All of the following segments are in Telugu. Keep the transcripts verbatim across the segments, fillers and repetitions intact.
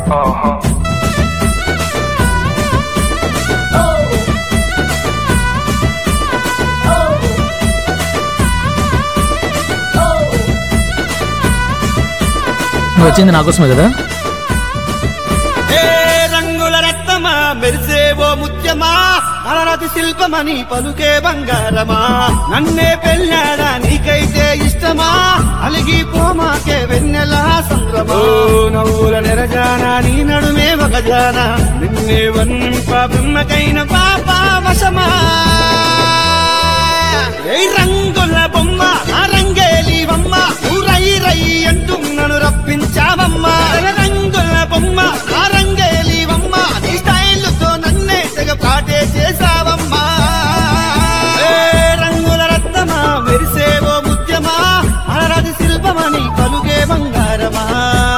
నువ్వు వచ్చింది నా కోసమే కదా? రంగుల రత్నమా మెరిసేవో ముత్యమా అలరాతి శిల్పమని పలుకే బంగారమా నన్నే పెళ్ళాడా నీకైతే ఇష్టమా అలిగి పోమాకే వెన్నెలా సంద్రమా నవ్వుల నెరజానా నీ నడుమే ఒక జానా నిన్నే వన్నింప బ్రహ్మకైన పాప వశమా ఏ రంగుల బొమ్మ ఆ రంగేలి బొమ్మ ఊరై రై అంటూ నన్ను రప్పించావమ్మా రంగుల బొమ్మ ఆ రంగేలి బొమ్మ నీ స్టైల్తో నన్నే తెగ పాటే చేసావమ్మా రంగుల రత్నమా మెరిసేవో ముత్యమా అలరాది శిల్పమని పలుకే బంగారమా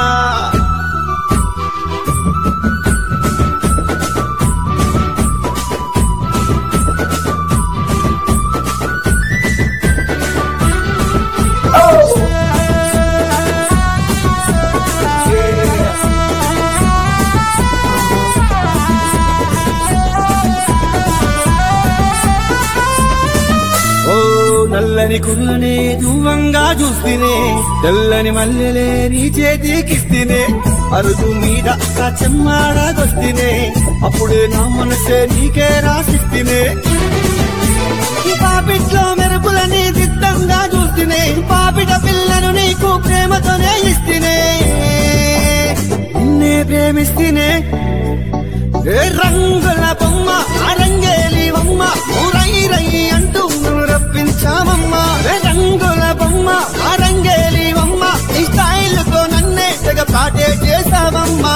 నల్లని కుర్రనే దూవంగా చూస్తేనే తెల్లని మల్లెలే నీ చేతికిస్తేనే అరుగు మీద చెమ్మాడగొస్తేనే అప్పుడే నా మనసే నీకే రాసిస్తేనే ఈ పాపిట్లో మెరుపులని సిద్ధంగా చూస్తేనే పాపిట పిల్లను నీకు ప్రేమతోనే ఇస్తేనే నిన్నే ప్రేమిస్తేనే ఏ రంగుల బొమ్మ ఆ రంగేలి బొమ్మ ఊరై రై అంటూ నన్ను రప్పించామమ్మా రంగుల బొమ్మ ఆ రంగేలి బొమ్మ ఈ స్టైల్తో నన్నే తెగ పాటే చేసావమ్మా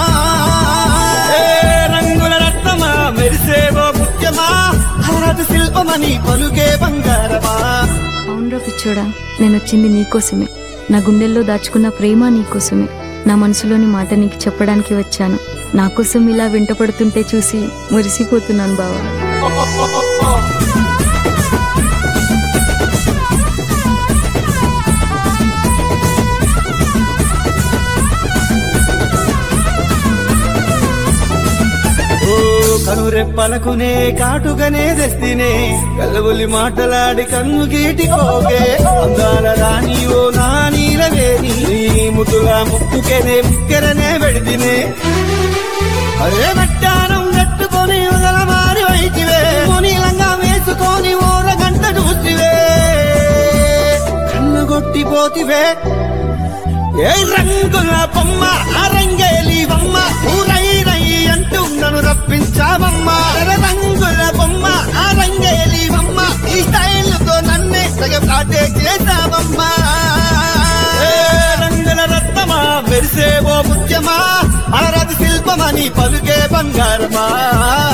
రంగుల రత్నమా మెరిసేవో ముత్యమా అలరాతి శిల్పమని పలుకే బంగారమా. అవునరా పిచ్చోడా, నేను వచ్చింది నీకోసమే. నా గుండెల్లో దాచుకున్న ప్రేమ నీకోసమే. నా మనసులోని మాట నీకు చెప్పడానికి వచ్చాను. నా కోసం ఇలా వెంటపడుతుంటే చూసి మురిసిపోతున్నాను బావా. కనురెప్పలకునే కాటుగానే తెస్తినే కలబులి మాటలాడి కన్ను గీటికోగే అందాల రాని ఓ నా నీలవేని ముతుగా ముక్కుకెనే ముక్కెరనే పెడితినే అరే మట్టానం కట్టుకొని వదల మారి వైతివే నీలంగా వేసుకొని ఓర గంట చూసివే కన్ను కొట్టిపోతివే ఏ రంగుల బొమ్మ ఆ రంగేలి బొమ్మ ఊరై రై అంటూ నన్ను రప్పించావమ్మా రంగుల బొమ్మ ఆ రంగేలి బొమ్మ ఈ స్టైల్తో నన్నే తెగ పాటే చేసావమ్మా రంగుల రత్నమా మెరిసేవో ముత్యమా అలరాతి శిల్పమని పలుకే బంగారమా.